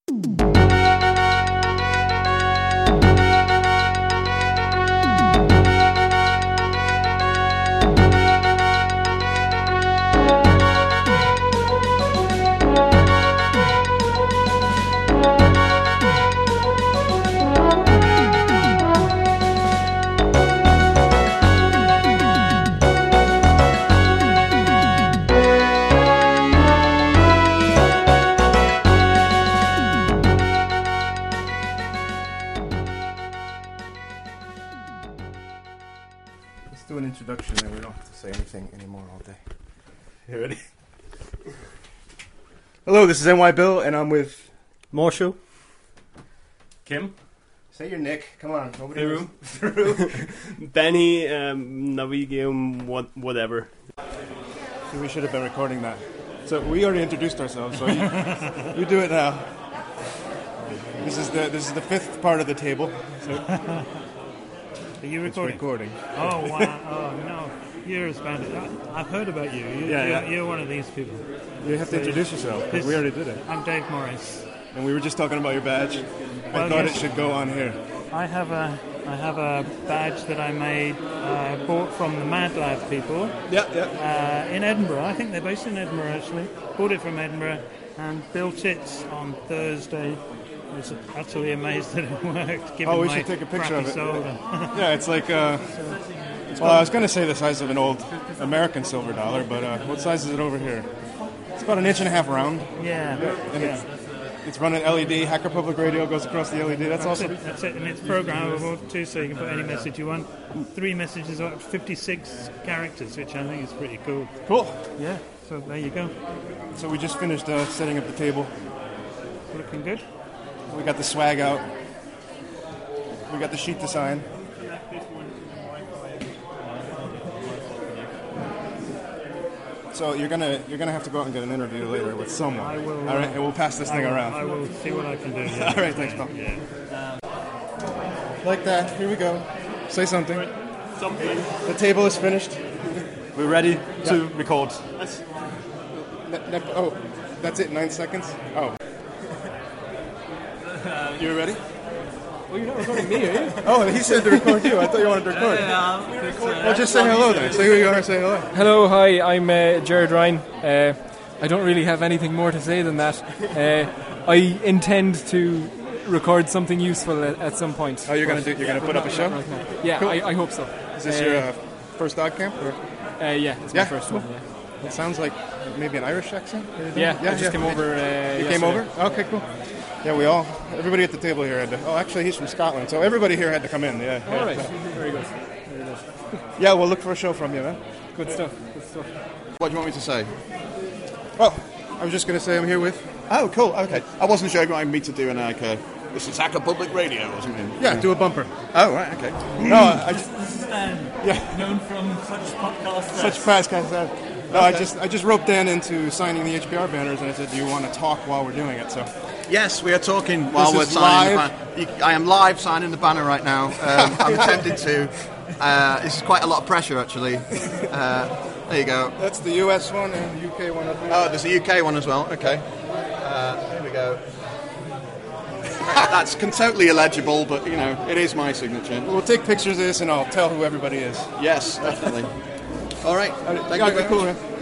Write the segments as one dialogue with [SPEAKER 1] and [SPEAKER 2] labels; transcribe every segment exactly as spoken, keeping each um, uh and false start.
[SPEAKER 1] Do an introduction and we don't have to say anything anymore all day. You ready? Hello, this is N Y Bill and I'm with
[SPEAKER 2] Marshall.
[SPEAKER 3] Kim.
[SPEAKER 1] Say your Nick. Come on. Nobody
[SPEAKER 3] Through.
[SPEAKER 1] Through.
[SPEAKER 2] Benny, um, Navigium, what, whatever.
[SPEAKER 1] So we should have been recording that. So we already introduced ourselves, so you, you do it now. This is the this is the fifth part of the table. So
[SPEAKER 3] Are you
[SPEAKER 1] it's
[SPEAKER 3] recording?
[SPEAKER 1] recording.
[SPEAKER 3] Oh, wow. Oh, no. You're a Spanish. I, I've heard about you. you
[SPEAKER 1] Yeah,
[SPEAKER 3] you're,
[SPEAKER 1] yeah.
[SPEAKER 3] you're one of these people.
[SPEAKER 1] You have to introduce yourself, because we already did it.
[SPEAKER 3] I'm Dave Morris.
[SPEAKER 1] And we were just talking about your badge.
[SPEAKER 3] Well,
[SPEAKER 1] I thought
[SPEAKER 3] yes.
[SPEAKER 1] it should go on here.
[SPEAKER 3] I have a I have a badge that I made, uh, bought from the Mad Lab people
[SPEAKER 1] Yeah, yeah.
[SPEAKER 3] uh, in Edinburgh. I think they're based in Edinburgh, actually. Bought it from Edinburgh and built it on Thursday. I was utterly amazed that it worked, given
[SPEAKER 1] Oh, we
[SPEAKER 3] my
[SPEAKER 1] should take a picture of
[SPEAKER 3] crappy
[SPEAKER 1] it.
[SPEAKER 3] solder.
[SPEAKER 1] Yeah, it's like, uh, well, I was going to say the size of an old American silver dollar, but uh, what size is it over here? It's about an inch and a half round.
[SPEAKER 3] Yeah,
[SPEAKER 1] And
[SPEAKER 3] yeah.
[SPEAKER 1] it's, it's running L E D. Hacker Public Radio goes across the L E D. That's,
[SPEAKER 3] That's
[SPEAKER 1] awesome.
[SPEAKER 3] it, that's it, and it's programmable too, so you can put any message you want. Three messages, up to fifty-six characters, which I think is pretty cool.
[SPEAKER 1] Cool.
[SPEAKER 3] Yeah, so there you go.
[SPEAKER 1] So we just finished uh, setting up the table.
[SPEAKER 3] Looking good.
[SPEAKER 1] We got the swag out. We got the sheet to sign. So you're gonna you're gonna have to go out and get an interview later with someone.
[SPEAKER 3] I will.
[SPEAKER 1] All right, and we'll pass this
[SPEAKER 3] I
[SPEAKER 1] thing
[SPEAKER 3] will,
[SPEAKER 1] around.
[SPEAKER 3] I will see what I can do. Yeah.
[SPEAKER 1] All right, thanks, pal.
[SPEAKER 3] Yeah.
[SPEAKER 1] Like that. Here we go. Say something.
[SPEAKER 2] Something.
[SPEAKER 1] The table is finished.
[SPEAKER 2] We're ready to record.
[SPEAKER 1] Ne- ne- oh, that's it. Nine seconds. Oh. You ready?
[SPEAKER 2] Well, you're not recording me, are you?
[SPEAKER 1] Oh, he said to record you. I thought you wanted to record. Well, just say hello then. Say who you are and say hello.
[SPEAKER 4] Hello, hi, I'm uh, Jared Ryan. Uh, I don't really have anything more to say than that. Uh, I intend to record something useful at, at some point.
[SPEAKER 1] Oh, you're gonna do? You're gonna put up a show?
[SPEAKER 4] Right now. Yeah,
[SPEAKER 1] Cool.
[SPEAKER 4] I, I hope so.
[SPEAKER 1] Is this
[SPEAKER 4] Uh,
[SPEAKER 1] your uh, first dog camp? Or?
[SPEAKER 4] Uh, yeah, it's
[SPEAKER 1] Yeah,
[SPEAKER 4] my first
[SPEAKER 1] cool.
[SPEAKER 4] one. Yeah,
[SPEAKER 1] It sounds like maybe an Irish accent.
[SPEAKER 4] yeah, I just came over. Uh,
[SPEAKER 1] You came over? Okay, cool. Yeah, we all, everybody at the table here had to. Oh, actually, he's from Scotland, so everybody here had to come in. Yeah.
[SPEAKER 4] All
[SPEAKER 1] yeah.
[SPEAKER 4] right, very good. Very good.
[SPEAKER 1] Yeah, we'll look for a show from you, man.
[SPEAKER 4] Good stuff. Good stuff.
[SPEAKER 5] What do you want me to say?
[SPEAKER 1] Well, I was just gonna say I'm here with.
[SPEAKER 5] Oh, cool. Okay. I wasn't sure you wanted me to do an like a. This is Hacker Public Radio or something.
[SPEAKER 1] Yeah, do a bumper.
[SPEAKER 5] Oh, right. Okay.
[SPEAKER 1] No, I just
[SPEAKER 3] This is Dan.
[SPEAKER 1] Yeah.
[SPEAKER 3] Known from such podcasts.
[SPEAKER 1] such fast guys. Uh, no, I just I just roped Dan into signing the H P R banners, and I said, "Do you want to talk while we're doing it?" So.
[SPEAKER 5] Yes, we are talking while
[SPEAKER 1] This
[SPEAKER 5] we're
[SPEAKER 1] is
[SPEAKER 5] signing
[SPEAKER 1] live.
[SPEAKER 5] the banner. I am live signing the banner right now. Um, I'm attempting to. Uh, this is quite a lot of pressure, actually. Uh, there you go.
[SPEAKER 1] That's the U S one and the U K one up here.
[SPEAKER 5] Oh, there's a U K one as well. Okay. Uh, here we go. That's con- totally illegible, but you know, it is my signature.
[SPEAKER 1] We'll take pictures of this, and I'll tell who everybody is.
[SPEAKER 5] Yes, definitely. All right. Thank
[SPEAKER 1] Yeah,
[SPEAKER 5] you very
[SPEAKER 1] cool,
[SPEAKER 5] much.
[SPEAKER 1] man.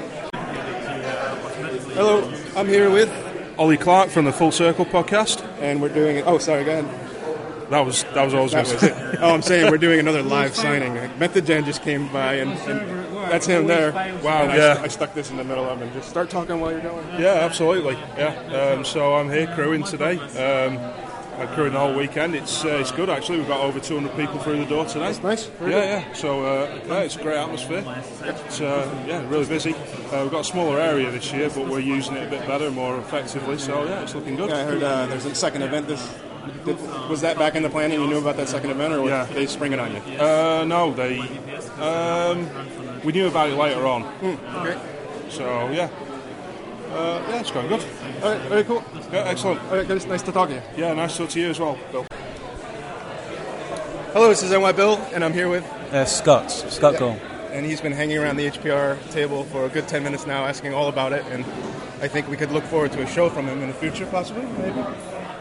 [SPEAKER 1] Hello, I'm here with,
[SPEAKER 6] Ollie Clark from the Full Circle podcast.
[SPEAKER 1] and we're doing it. Oh, sorry, go ahead.
[SPEAKER 6] That was that was all I was
[SPEAKER 1] That
[SPEAKER 6] going
[SPEAKER 1] was
[SPEAKER 6] to
[SPEAKER 1] it.
[SPEAKER 6] say.
[SPEAKER 1] Oh, I'm saying we're doing another live signing. Methogen just came by, and, and that's him there.
[SPEAKER 6] Wow,
[SPEAKER 1] And I,
[SPEAKER 6] yeah.
[SPEAKER 1] st- I stuck this in the middle of him. Just start talking while you're going.
[SPEAKER 6] Yeah, absolutely. Yeah. Um, so I'm here crewing today. Um, I'm crewing the whole weekend. It's uh, it's good actually. We've got over two hundred people through the door today.
[SPEAKER 1] That's nice. Very
[SPEAKER 6] Yeah,
[SPEAKER 1] good.
[SPEAKER 6] yeah. So uh, yeah, it's a great atmosphere. It's uh, yeah, really busy. Uh, we've got a smaller area this year, but we're using it a bit better, more effectively. So yeah, it's looking good.
[SPEAKER 1] Yeah, I heard uh, there's a second event. This did, was that back in the planning? You knew about that second event, or was
[SPEAKER 6] Yeah.
[SPEAKER 1] they spring it on you?
[SPEAKER 6] Uh, no, they. Um, we knew about it later on.
[SPEAKER 1] Okay.
[SPEAKER 6] So yeah. Uh, yeah, it's going good.
[SPEAKER 1] All right. Very cool.
[SPEAKER 6] Yeah, excellent.
[SPEAKER 1] All right, guys. Nice to talk to you.
[SPEAKER 6] Yeah, nice to talk to you as well, Bill.
[SPEAKER 1] Hello, this is N Y Bill, and I'm here with.
[SPEAKER 7] Uh, Scott, Scott
[SPEAKER 1] Yeah.
[SPEAKER 7] Cole.
[SPEAKER 1] And he's been hanging around the H P R table for a good ten minutes now, asking all about it. And I think we could look forward to a show from him in the future, possibly, maybe.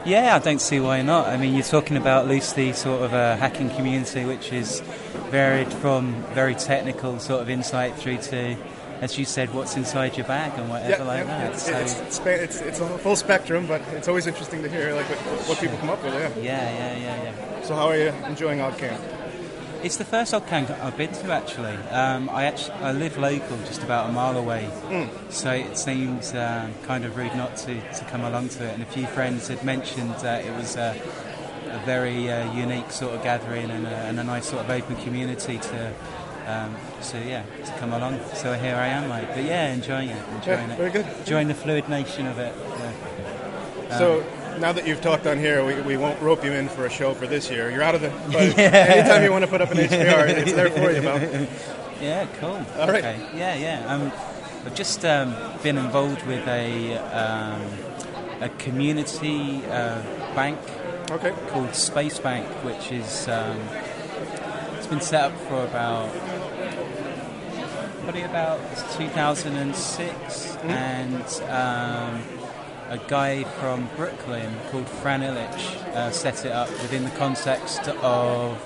[SPEAKER 7] Yeah, I don't see why not. I mean, you're talking about loosely sort of a hacking community which is varied from very technical sort of insight through to, as you said, what's inside your bag and whatever
[SPEAKER 1] Yeah,
[SPEAKER 7] like
[SPEAKER 1] yeah,
[SPEAKER 7] that.
[SPEAKER 1] it's,
[SPEAKER 7] So
[SPEAKER 1] it's, it's, spa- it's, it's a full spectrum, but it's always interesting to hear like what, what people come up with. Yeah.
[SPEAKER 7] yeah, yeah, yeah, yeah.
[SPEAKER 1] So how are you enjoying OddCamp?
[SPEAKER 7] It's the first OddCamp I've been to actually. Um, I actually I live local, just about a mile away,
[SPEAKER 1] Mm.
[SPEAKER 7] so it seems um, kind of rude not to, to come along to it. And a few friends had mentioned that it was a, a very uh, unique sort of gathering and a, and a nice sort of open community to. Um, so yeah, to come along. So here I am, mate. But yeah, enjoying it, enjoying
[SPEAKER 1] Yeah,
[SPEAKER 7] it.
[SPEAKER 1] very good.
[SPEAKER 7] Enjoying the fluid nation of it. Yeah.
[SPEAKER 1] So
[SPEAKER 7] Um,
[SPEAKER 1] now that you've talked on here, we, we won't rope you in for a show for this year. You're out of the. But
[SPEAKER 7] Yeah.
[SPEAKER 1] anytime you want to put up an H P R, it's there for you, Mel.
[SPEAKER 7] Yeah, cool.
[SPEAKER 1] All right.
[SPEAKER 7] Okay. Yeah, yeah. Um, I've just um, been involved with a um, a community uh, bank
[SPEAKER 1] Okay.
[SPEAKER 7] called Space Bank, which is um, it's been set up for about probably about two thousand six, and um, a guy from Brooklyn called Fran Illich uh, set it up within the context of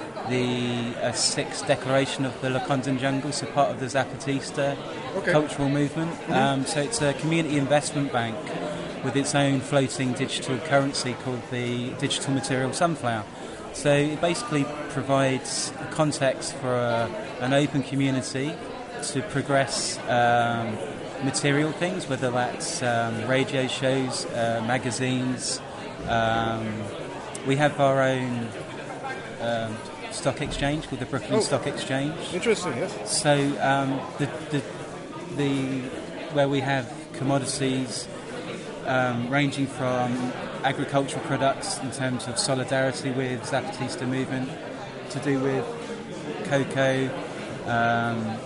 [SPEAKER 7] the uh, sixth declaration of the Lacandon Jungle, so part of the Zapatista
[SPEAKER 1] Okay.
[SPEAKER 7] cultural movement. Um, so it's a community investment bank with its own floating digital currency called the Digital Material Sunflower. So it basically provides a context for a, an open community to progress um, material things, whether that's um, radio shows, uh, magazines. Um, we have our own um, stock exchange called the Brooklyn
[SPEAKER 1] Oh.
[SPEAKER 7] Stock Exchange.
[SPEAKER 1] Interesting. Yes.
[SPEAKER 7] So um, the, the the where we have commodities um, ranging from agricultural products in terms of solidarity with Zapatista movement, to do with cocoa um,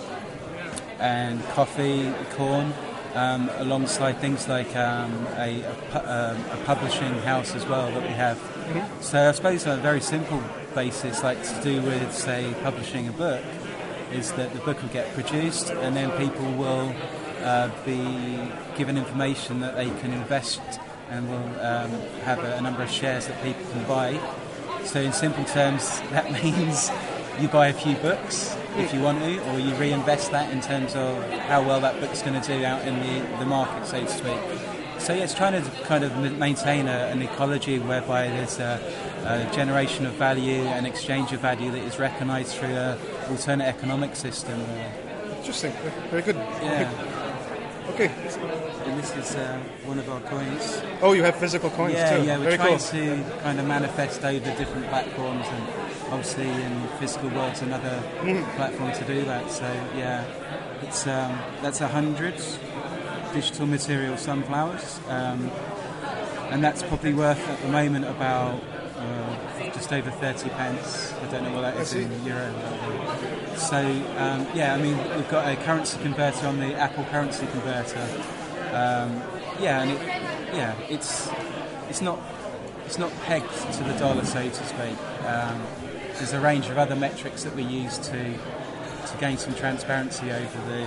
[SPEAKER 7] and coffee, corn, um, alongside things like um, a, a, pu- um, a publishing house as well that we have.
[SPEAKER 1] Mm-hmm.
[SPEAKER 7] So I suppose on a very simple basis, like to do with, say, publishing a book, is that the book will get produced and then people will uh, be given information that they can invest and will um, have a, a number of shares that people can buy. So in simple terms, that means you buy a few books if you want to, or you reinvest that in terms of how well that book's going to do out in the, the market, so to speak. So yeah, it's trying to kind of m- maintain a, an ecology whereby there's a, a generation of value and exchange of value that is recognised through an alternate economic system. Uh,
[SPEAKER 1] Interesting. Very good.
[SPEAKER 7] yeah.
[SPEAKER 1] Okay.
[SPEAKER 7] And this is uh, one of our coins.
[SPEAKER 1] Oh, you have physical coins
[SPEAKER 7] Yeah,
[SPEAKER 1] too.
[SPEAKER 7] yeah, we're
[SPEAKER 1] Very
[SPEAKER 7] trying
[SPEAKER 1] cool.
[SPEAKER 7] to kind of manifest over different platforms, and obviously in Physical World's another
[SPEAKER 1] Mm-hmm.
[SPEAKER 7] platform to do that. So yeah, it's um, that's a hundred digital material sunflowers, um, and that's probably worth at the moment about uh, just over thirty pence. I don't know what that
[SPEAKER 1] I
[SPEAKER 7] is
[SPEAKER 1] see.
[SPEAKER 7] in euro. So um, yeah, I mean we've got a currency converter on the Apple currency converter. Um, yeah, and it, yeah, it's it's not it's not pegged to the dollar, so to speak. Um, there's a range of other metrics that we use to to gain some transparency over the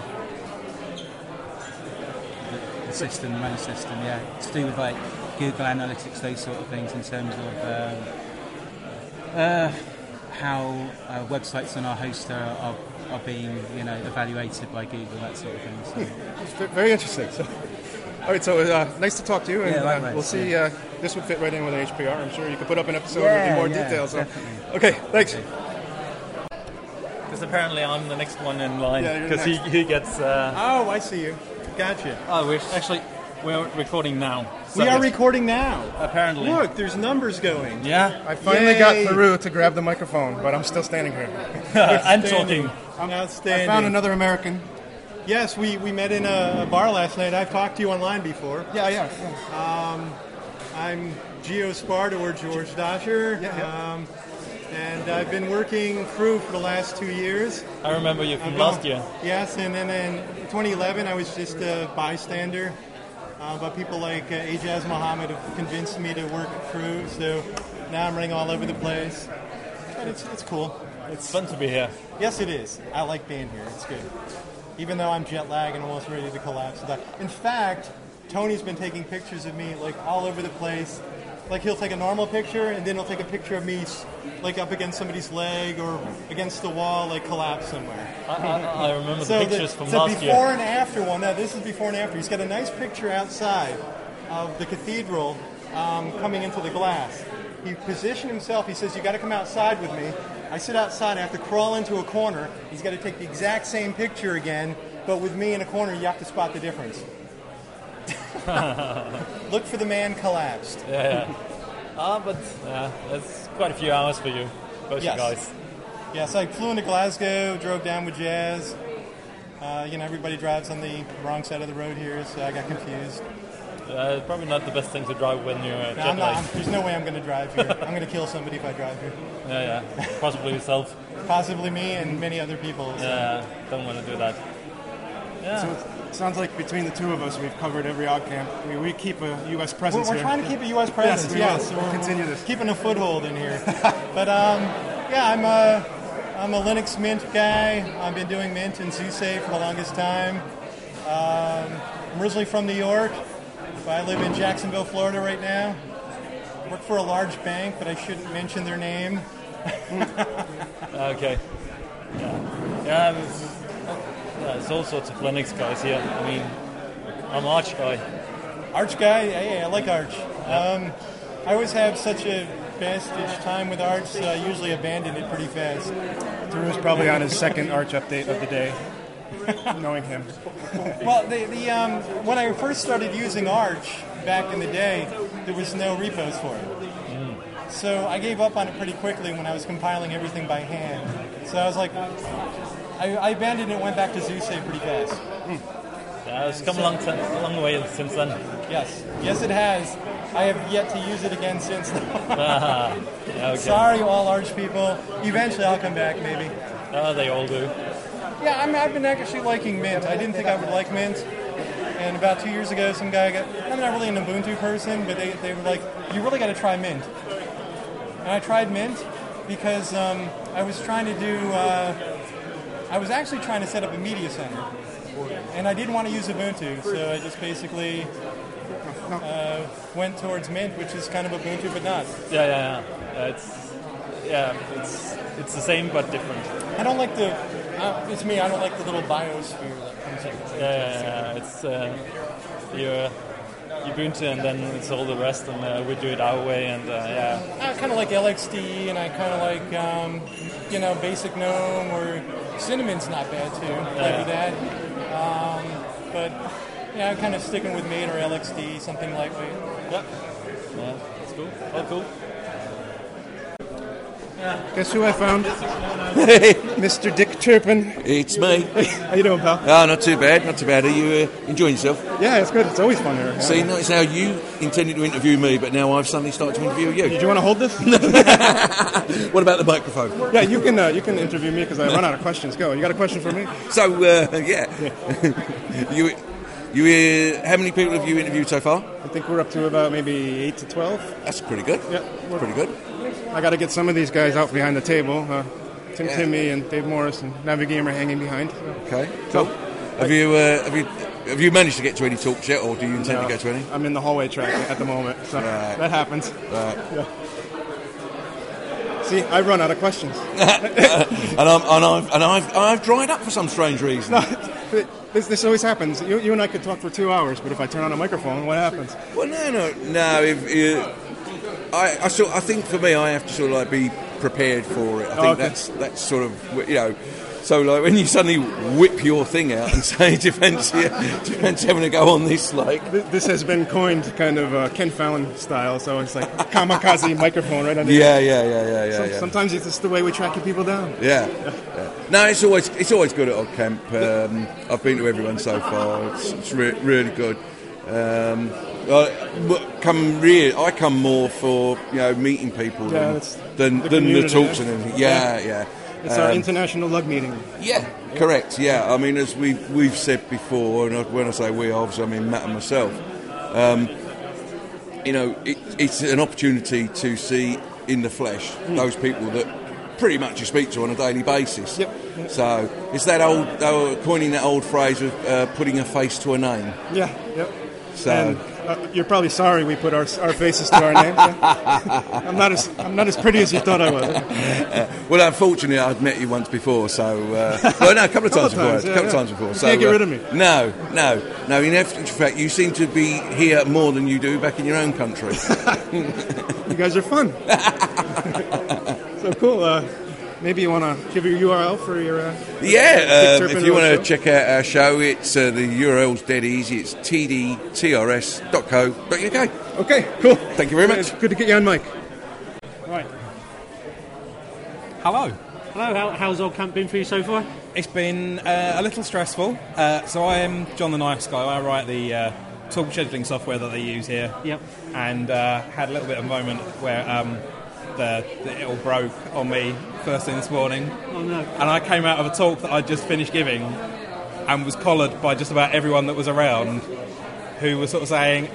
[SPEAKER 7] the, the system, the main system. Yeah, to do with like Google Analytics, those sort of things, in terms of um, uh, how uh, websites on our host are, are are being, you know, evaluated by Google, that sort of thing. So.
[SPEAKER 1] It's ve- very interesting. So, all right, so uh, nice to talk to you, and
[SPEAKER 7] Yeah,
[SPEAKER 1] uh,
[SPEAKER 7] likewise,
[SPEAKER 1] we'll see.
[SPEAKER 7] yeah.
[SPEAKER 1] Uh, this would fit right in with H P R. I'm sure you could put up an episode
[SPEAKER 7] Yeah,
[SPEAKER 1] in more
[SPEAKER 7] yeah,
[SPEAKER 1] detail. So,
[SPEAKER 7] definitely.
[SPEAKER 1] okay, thanks.
[SPEAKER 8] Because apparently I'm the next one in line.
[SPEAKER 1] Yeah, you're
[SPEAKER 8] Because he,
[SPEAKER 1] next.
[SPEAKER 8] he gets. Uh,
[SPEAKER 1] Oh, I see you. Gotcha.
[SPEAKER 8] oh, we're actually we're recording now.
[SPEAKER 9] We are recording now.
[SPEAKER 8] Apparently.
[SPEAKER 9] Look, there's numbers going.
[SPEAKER 8] Yeah.
[SPEAKER 1] I finally
[SPEAKER 9] Yay.
[SPEAKER 1] got Peru to grab the microphone, but I'm still standing here.
[SPEAKER 8] I'm talking.
[SPEAKER 1] I
[SPEAKER 9] Outstanding.
[SPEAKER 1] found another American.
[SPEAKER 9] Yes, we, we met in a, a bar last night. I've talked to you online before.
[SPEAKER 1] Yeah, yeah. yeah.
[SPEAKER 9] I'm Gio Sparta or George Dosher.
[SPEAKER 1] Yeah, yeah.
[SPEAKER 9] Um, and I've been working through for the last two years.
[SPEAKER 8] I remember you from
[SPEAKER 9] I've
[SPEAKER 8] last
[SPEAKER 9] been-
[SPEAKER 8] year.
[SPEAKER 9] Yes, and then in twenty eleven I was just a bystander. Uh, but people like uh, Ajaz Mohammed have convinced me to work it through. So now I'm running all over the place. But it's, it's cool.
[SPEAKER 8] It's fun to be here.
[SPEAKER 9] Yes, it is. I like being here. It's good. Even though I'm jet lagged and almost ready to collapse. In fact, Tony's been taking pictures of me like all over the place. like he'll take a normal picture, and then he'll take a picture of me, s- like up against somebody's leg or against the wall, like collapsed somewhere.
[SPEAKER 8] I, I, I remember
[SPEAKER 9] So
[SPEAKER 8] the pictures from
[SPEAKER 9] so
[SPEAKER 8] last
[SPEAKER 9] before
[SPEAKER 8] year.
[SPEAKER 9] and after one. Now this is before and after. He's got a nice picture outside of the cathedral um, coming into the glass. He positioned himself. He says, "You got to come outside with me." I sit outside. I have to crawl into a corner. He's got to take the exact same picture again, but with me in a corner. You have to spot the difference. Look for the man collapsed.
[SPEAKER 8] Yeah, yeah. Ah, but uh, that's quite a few hours for you, both
[SPEAKER 9] Yes.
[SPEAKER 8] you guys.
[SPEAKER 9] Yes, I flew into Glasgow, drove down with Jazz. Uh, you know, everybody drives on the wrong side of the road here, so I got confused.
[SPEAKER 8] Uh, probably not the best thing to drive when you're uh,
[SPEAKER 9] No, I'm
[SPEAKER 8] jet
[SPEAKER 9] not,
[SPEAKER 8] lagged.
[SPEAKER 9] I'm- there's no way I'm going to drive here. I'm going to kill somebody if I drive here.
[SPEAKER 8] Yeah, yeah. Possibly yourself.
[SPEAKER 9] Possibly me and many other people. so.
[SPEAKER 8] Yeah, don't want to do that. Yeah.
[SPEAKER 1] So it sounds like between the two of us, we've covered every OggCamp. We, we keep a U S
[SPEAKER 9] We're,
[SPEAKER 1] presence
[SPEAKER 9] we're
[SPEAKER 1] here.
[SPEAKER 9] trying to keep a U S presence,
[SPEAKER 1] Yes, we
[SPEAKER 9] yes.
[SPEAKER 1] will. We'll
[SPEAKER 9] We're-
[SPEAKER 1] continue
[SPEAKER 9] we're
[SPEAKER 1] this.
[SPEAKER 9] Keeping a foothold in here. But um, yeah, I'm a, I'm a Linux Mint guy. I've been doing Mint and SUSE for the longest time. Um, I'm originally from New York, but I live in Jacksonville, Florida right now. Work for a large bank, but I shouldn't mention their name.
[SPEAKER 8] Okay. Yeah. Yeah, there's, yeah, there's all sorts of Linux guys here. I mean, I'm Arch guy.
[SPEAKER 9] Arch guy, yeah, yeah, I like Arch. Um, I always have such a fast-ish time with Arch, so I usually abandon it pretty fast.
[SPEAKER 1] Drew's probably on his second Arch update of the day, knowing him.
[SPEAKER 9] Well, the, the um, when I first started using Arch back in the day, there was no repos for it. So I gave up on it pretty quickly when I was compiling everything by hand. So I was like, I, I abandoned it and went back to SUSE pretty fast.
[SPEAKER 8] Yeah, it's come a long, t- long way since then.
[SPEAKER 9] Yes, yes it has. I have yet to use it again since then.
[SPEAKER 8] Yeah, okay.
[SPEAKER 9] Sorry, all Arch people. Eventually I'll come back, maybe.
[SPEAKER 8] Uh, they all do.
[SPEAKER 9] Yeah, I'm, I've been actually liking Mint. I didn't think I would like Mint. And about two years ago, some guy got, I'm not really an Ubuntu person, but they, they were like, you really got to try Mint. And I tried Mint because um, I was trying to do, uh, I was actually trying to set up a media center. And I didn't want to use Ubuntu, so I just basically uh, went towards Mint, which is kind of Ubuntu, but not.
[SPEAKER 8] Yeah, yeah, yeah. Uh, it's yeah, it's it's the same but different.
[SPEAKER 9] I don't like the, uh, it's me, I don't like the little biosphere that comes in.
[SPEAKER 8] Yeah, yeah, yeah. It's uh, your Ubuntu, and then it's all the rest, and uh, we do it our way, and uh, yeah.
[SPEAKER 9] I kind of like L X D, and I kind of like, um, you know, Basic GNOME, or Cinnamon's not bad too. Play with that. Um, but yeah, I'm kind of sticking with Mate or L X D, something lightweight.
[SPEAKER 8] Yep. Yeah, that's cool. All cool.
[SPEAKER 1] Guess who I found? Hey, Mister Dick Turpin.
[SPEAKER 10] It's me.
[SPEAKER 1] How you doing, pal?
[SPEAKER 10] Ah, not too bad, not too bad. Are you uh, enjoying yourself?
[SPEAKER 1] Yeah, it's good. It's always fun here.
[SPEAKER 10] See,
[SPEAKER 1] Yeah.
[SPEAKER 10] notice how you intended to interview me, but now I've suddenly started to interview you.
[SPEAKER 1] Did you want to hold this?
[SPEAKER 10] What about the microphone?
[SPEAKER 1] Yeah, you can uh, you can interview me because I run out of questions. Go. You got a question for me?
[SPEAKER 10] So, uh, yeah. you, you, uh, how many people have you interviewed so far?
[SPEAKER 1] I think we're up to about maybe eight to twelve.
[SPEAKER 10] That's pretty good.
[SPEAKER 1] Yeah,
[SPEAKER 10] That's pretty good.
[SPEAKER 1] I got to get some of these guys out behind the table. Uh, Tim
[SPEAKER 10] Yeah.
[SPEAKER 1] Timmy and Dave Morris and Navigamer hanging behind. So.
[SPEAKER 10] Okay, cool. Have you, uh, have you, have you managed to get to any talks yet, or do you intend
[SPEAKER 1] No,
[SPEAKER 10] to go to any?
[SPEAKER 1] I'm in the hallway track at the moment, so
[SPEAKER 10] Right.
[SPEAKER 1] that happens.
[SPEAKER 10] Right.
[SPEAKER 1] Yeah. See, I run out of questions.
[SPEAKER 10] and I'm, and I've, and I've, I've dried up for some strange reason.
[SPEAKER 1] No, this, this always happens. You, you and I could talk for two hours, but if I turn on a microphone, what happens?
[SPEAKER 10] Well, no, no, no. If, uh, I, I, sort, I think for me, I have to sort of like be prepared for it. I think
[SPEAKER 1] Oh, okay.
[SPEAKER 10] that's that's sort of, you know. So like when you suddenly whip your thing out and say, "Do you fancy, do you fancy having to go on this?" Like
[SPEAKER 1] Th- This has been coined kind of uh, Ken Fallon style, so it's like kamikaze microphone right under.
[SPEAKER 10] Yeah, yeah, yeah, yeah, yeah,
[SPEAKER 1] Some,
[SPEAKER 10] yeah.
[SPEAKER 1] Sometimes it's just the way we track people down.
[SPEAKER 10] Yeah. yeah. No, it's always it's always good at OggCamp. Um, I've been to everyone so far. It's, it's re- really good. Um, I come really, I come more for you know meeting people
[SPEAKER 1] Yeah,
[SPEAKER 10] than
[SPEAKER 1] that's
[SPEAKER 10] than
[SPEAKER 1] the
[SPEAKER 10] the, than the
[SPEAKER 1] community,
[SPEAKER 10] talks
[SPEAKER 1] yeah.
[SPEAKER 10] and everything. Yeah, yeah.
[SPEAKER 1] It's our
[SPEAKER 10] Um,
[SPEAKER 1] international lug meeting.
[SPEAKER 10] Yeah, correct. Yeah, I mean, as we we've said before, and when I say we, obviously I mean Matt and myself. Um, you know, it, it's an opportunity to see in the flesh those people that pretty much you speak to on a daily basis.
[SPEAKER 1] Yep.
[SPEAKER 10] So it's that old, they were coining that old phrase of uh, putting a face to a name.
[SPEAKER 1] Yeah, yep.
[SPEAKER 10] So
[SPEAKER 1] And Uh, you're probably sorry we put our our faces to our names. Yeah? I'm not as I'm not as pretty as you thought I was.
[SPEAKER 10] Uh, well, unfortunately, I'd met you once before, so uh, well, no, a couple of times before,
[SPEAKER 1] times,
[SPEAKER 10] a
[SPEAKER 1] yeah,
[SPEAKER 10] couple of
[SPEAKER 1] yeah.
[SPEAKER 10] times before.
[SPEAKER 1] You
[SPEAKER 10] so
[SPEAKER 1] can't get
[SPEAKER 10] uh,
[SPEAKER 1] rid of me.
[SPEAKER 10] No, no, no. In actual fact, you seem to be here more than you do back in your own country.
[SPEAKER 1] You guys are fun. So cool. Uh, maybe you want to give your U R L for your. Uh,
[SPEAKER 10] Yeah, um,
[SPEAKER 1] Big
[SPEAKER 10] if you want to
[SPEAKER 1] Turpin
[SPEAKER 10] check out our show, it's uh, the U R L's dead easy. It's t d t r s dot co dot u k.
[SPEAKER 1] Okay, cool.
[SPEAKER 10] Thank you very much.
[SPEAKER 1] It's good to get you on mic.
[SPEAKER 2] Right.
[SPEAKER 11] Hello.
[SPEAKER 2] Hello. How, how's old camp been for you so far?
[SPEAKER 11] It's been uh, a little stressful. Uh, so I am John the Nice Guy. I write the uh, talk scheduling software that they use here.
[SPEAKER 2] Yep.
[SPEAKER 11] And uh, had a little bit of a moment where um, the, the it all broke on me first thing this morning.
[SPEAKER 2] Oh no.
[SPEAKER 11] And I came out of a talk that I'd just finished giving and was collared by just about everyone that was around, who was sort of saying,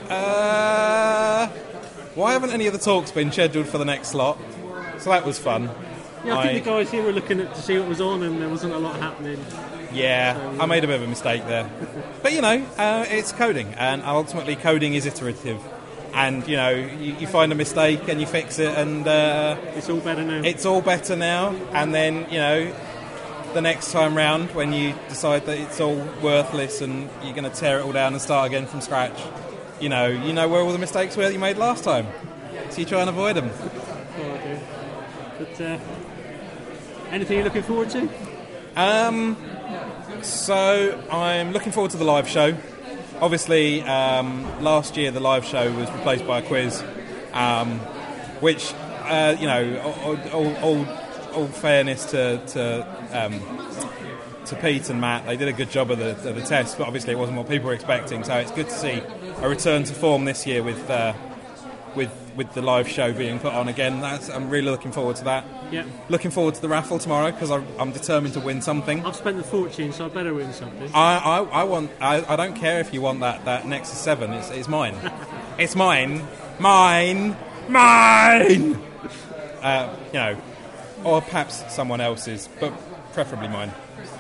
[SPEAKER 11] uh, why haven't any of the talks been scheduled for the next slot? So that was fun.
[SPEAKER 2] Yeah, I think
[SPEAKER 11] I-
[SPEAKER 2] the guys here were looking at to see what was on, and there wasn't a lot happening.
[SPEAKER 11] Yeah,
[SPEAKER 2] So,
[SPEAKER 11] I made a bit of a mistake there. But, you know, uh, it's coding, and ultimately coding is iterative. And, you know, you, you find a mistake and you fix it, and... Uh,
[SPEAKER 2] it's all better now.
[SPEAKER 11] It's all better now, and then, you know, the next time round, when you decide that it's all worthless and you're going to tear it all down and start again from scratch, you know, you know where all the mistakes were that you made last time. So you try and avoid them.
[SPEAKER 2] Oh, dear. But, uh, anything you're looking forward to?
[SPEAKER 11] Um, so I'm looking forward to the live show. Obviously, um, last year the live show was replaced by a quiz, um, which, uh, you know, all, all, all, all fairness to to, um, to Pete and Matt, they did a good job of the, of the test, but obviously it wasn't what people were expecting. So it's good to see a return to form this year with uh, with with the live show being put on again. That's, I'm really looking forward to that.
[SPEAKER 2] Yeah.
[SPEAKER 11] Looking forward to the raffle tomorrow because I'm determined to win something.
[SPEAKER 2] I've spent the fortune, so I better win something.
[SPEAKER 11] I, I, I want. I, I don't care if you want that, that Nexus seven. It's, it's mine. It's mine. Mine. Mine. Uh, you know, or perhaps someone else's, but preferably mine.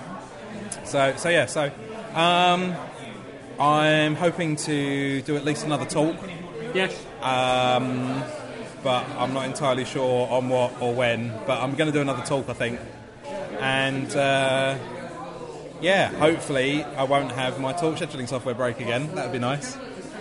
[SPEAKER 11] So, so yeah. So, um, I'm hoping to do at least another talk.
[SPEAKER 2] Yes.
[SPEAKER 11] Um, but I'm not entirely sure on what or when. But I'm going to do another talk, I think. And uh, yeah, hopefully I won't have my talk scheduling software break again. That would be nice.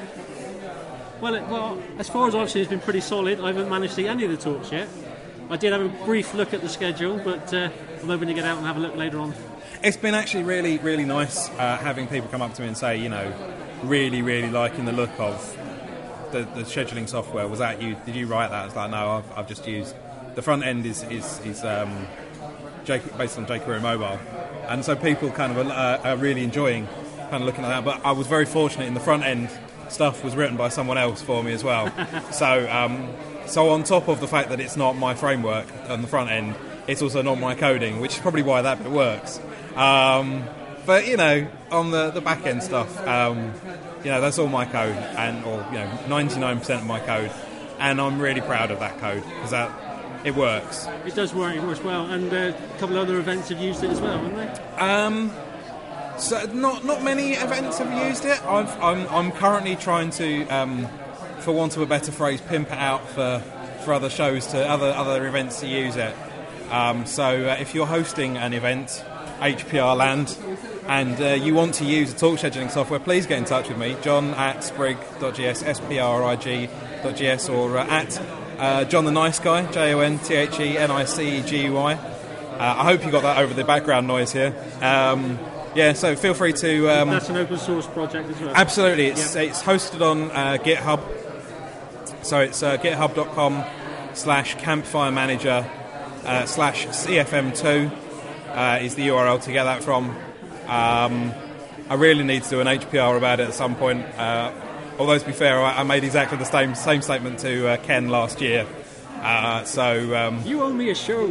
[SPEAKER 2] Well, it, well, as far as I've seen, it's been pretty solid. I haven't managed to see any of the talks yet. I did have a brief look at the schedule, but uh, I'm hoping to get out and have a look later on.
[SPEAKER 11] It's been actually really, really nice uh, having people come up to me and say, you know, really, really liking the look of the, the scheduling software. Was that you? Did you write that? It's like, no, I've, I've just used... The front end is, is, is um, J, based on jQuery Mobile. And so people kind of are, are really enjoying kind of looking at that. But I was very fortunate in the front end stuff was written by someone else for me as well. so um, so on top of the fact that it's not my framework on the front end, it's also not my coding, which is probably why that bit works. Um, but, you know, on the, the back end stuff, um, you know, that's all my code, and or, you know, ninety-nine percent of my code. And I'm really proud of that code, because that it works.
[SPEAKER 2] It does work, it works well. And uh, a couple of other events have used it as well, haven't they?
[SPEAKER 11] Um, so not not many events have used it. I've, I'm I'm currently trying to, um, for want of a better phrase, pimp it out for, for other shows to other other events to use it. Um, so uh, if you're hosting an event, H P R land, and uh, you want to use a talk scheduling software, please get in touch with me, John at sprig dot g s, S P R I G dot G S, or uh, at uh, John the Nice Guy, J O N T H E N I C E G U I. Uh, I hope you got that over the background noise here. Um, yeah, so feel free to... Um,
[SPEAKER 2] That's an open source project as well.
[SPEAKER 11] Absolutely. It's,
[SPEAKER 2] yeah.
[SPEAKER 11] it's hosted on uh, GitHub. So it's uh, github.com slash campfire manager uh, slash C F M two uh, is the U R L to get that from. Um, I really need to do an H P R about it at some point. Uh, although, to be fair, I, I made exactly the same same statement to uh, Ken last year. Uh, so um,
[SPEAKER 2] you owe me a show,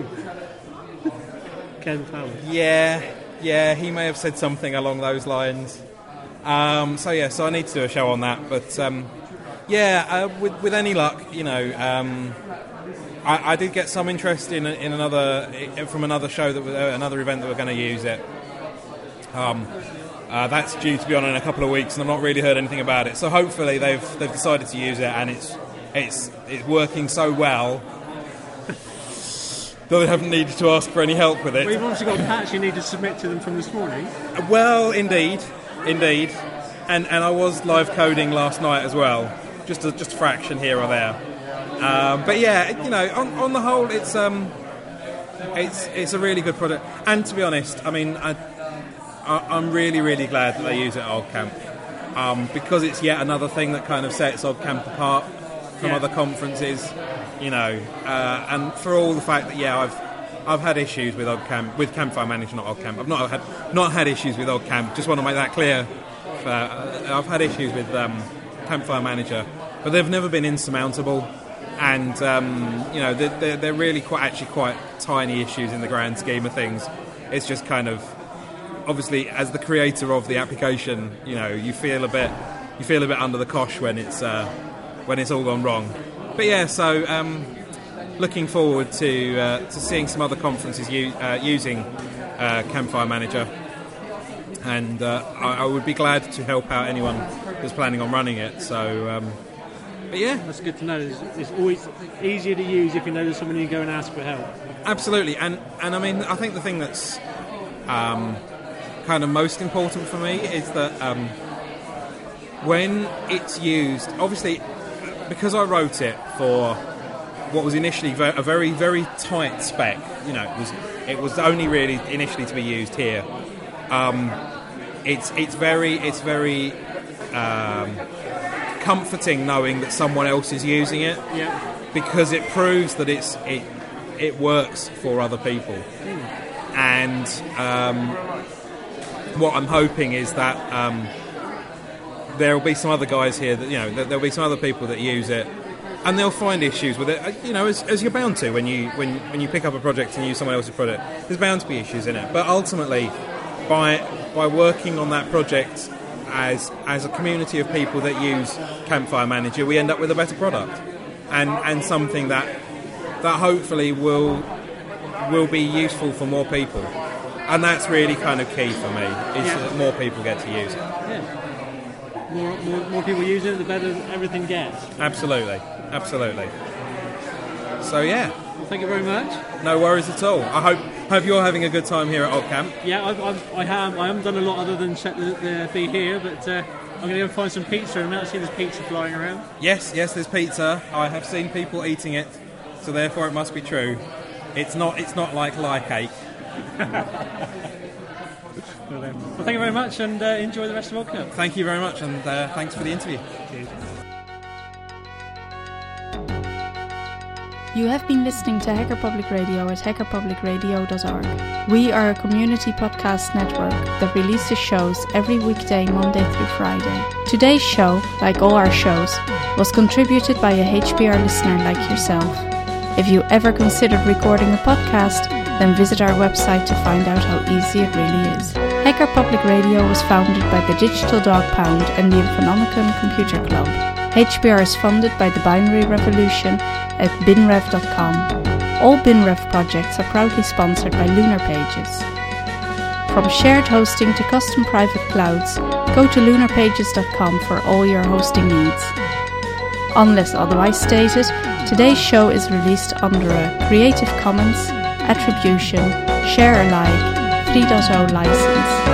[SPEAKER 2] Ken Powell.
[SPEAKER 11] Yeah, yeah, he may have said something along those lines. Um, so yeah, so I need to do a show on that. But um, yeah, uh, with with any luck, you know, um, I, I did get some interest in in another from another show that was uh, another event that we're going to use it. Um, Uh, that's due to be on in a couple of weeks, and I've not really heard anything about it. So hopefully they've they've decided to use it, and it's it's it's working so well that they haven't needed to ask for any help with it.
[SPEAKER 2] Well, you've obviously got a patch you need to submit to them from this morning.
[SPEAKER 11] Well, indeed, indeed, and and I was live coding last night as well, just a, just a fraction here or there. Um, but yeah, you know, on, on the whole, it's um, it's it's a really good product. And to be honest, I mean, I, I I'm really really glad that they use it at OggCamp, um, because it's yet another thing that kind of sets OggCamp apart from
[SPEAKER 2] Yeah.
[SPEAKER 11] other conferences. You know, uh, and for all the fact that yeah, I've I've had issues with OggCamp, with Campfire Manager, not OggCamp. I've not had not had issues with OggCamp. Just want to make that clear. Uh, I've had issues with um, Campfire Manager, but they've never been insurmountable. And um, you know, they're, they're, they're really quite actually quite tiny issues in the grand scheme of things. It's just kind of obviously, as the creator of the application, you know, you feel a bit you feel a bit under the cosh when it's uh, when it's all gone wrong. But yeah, so um, looking forward to uh, to seeing some other conferences u- uh, using uh, Campfire Manager, and uh, I, I would be glad to help out anyone who's planning on running it. So, um, but yeah,
[SPEAKER 2] That's good to know. It's, it's always easier to use if you know there's someone you can go and ask for help.
[SPEAKER 11] absolutely. And and I mean, I think the thing that's um, kind of most important for me is that um, when it's used, obviously, because I wrote it for what was initially ve- a very, very tight spec, you know, it was it was only really initially to be used here. Um, it's it's very it's very um, comforting knowing that someone else is using it,
[SPEAKER 2] Yeah.
[SPEAKER 11] because it proves that it's it it works for other people. And um, what I'm hoping is that um, there will be some other guys here that, you know, that there'll be some other people that use it, and they'll find issues with it. uh, You know, as, as you're bound to when you when when you pick up a project and use someone else's product. There's bound to be issues in it, but ultimately, by by working on that project as as a community of people that use Campfire Manager, we end up with a better product, and and something that that hopefully will will be useful for more people. And that's really kind of key for me, is
[SPEAKER 2] Yeah.
[SPEAKER 11] that more people get to use it.
[SPEAKER 2] Yeah. More, more, more people use it, the better everything gets.
[SPEAKER 11] Absolutely, absolutely. So yeah,
[SPEAKER 2] Well, thank you very much.
[SPEAKER 11] no worries at all. I hope hope you're having a good time here at OggCamp.
[SPEAKER 2] Yeah, I've, I've, I have. I haven't done a lot other than set the, the be here, but uh, I'm going to go and find some pizza. And I see there's pizza flying around.
[SPEAKER 11] Yes, yes, there's pizza. I have seen people eating it, so therefore it must be true. It's not it's not like lie cake.
[SPEAKER 2] Well, then. Well, thank you very much, and uh, enjoy the rest of OggCamp.
[SPEAKER 11] Thank you very much, and uh, thanks for the interview.
[SPEAKER 2] Cheers.
[SPEAKER 12] You have been listening to Hacker Public Radio at hacker public radio dot org. We are a community podcast network that releases shows every weekday, Monday through Friday. Today's show, like all our shows, was contributed by a H P R listener like yourself. If you ever considered recording a podcast, then visit our website to find out how easy it really is. Hacker Public Radio was founded by the Digital Dog Pound and the Infonomicon Computer Club. H P R is funded by the Binary Revolution at binrev dot com. All BinRev projects are proudly sponsored by Lunar Pages. From shared hosting to custom private clouds, go to lunar pages dot com for all your hosting needs. Unless otherwise stated, today's show is released under a Creative Commons Attribution Share Alike three point oh license.